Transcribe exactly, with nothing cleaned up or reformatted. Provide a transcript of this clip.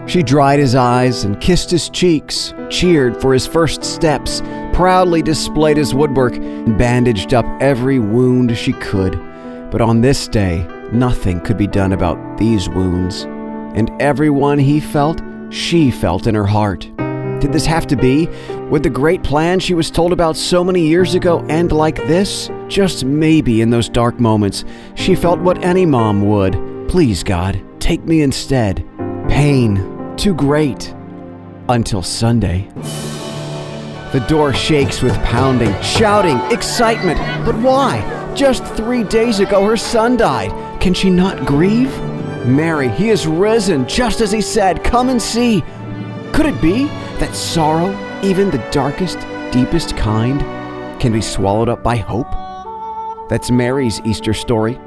She dried his eyes and kissed his cheeks, cheered for his first steps, proudly displayed his woodwork, and bandaged up every wound she could. But on this day, nothing could be done about these wounds. And everyone he felt, she felt in her heart. Did this have to be? Would the great plan she was told about so many years ago end like this? Just maybe in those dark moments, she felt what any mom would. Please, God, take me instead. Pain. Too great. Until Sunday. The door shakes with pounding, shouting, excitement. But why? Just three days ago her son died. Can she not grieve? Mary, he is risen, just as he said. Come and see. Could it be that sorrow, even the darkest, deepest kind, can be swallowed up by hope? That's Mary's Easter story.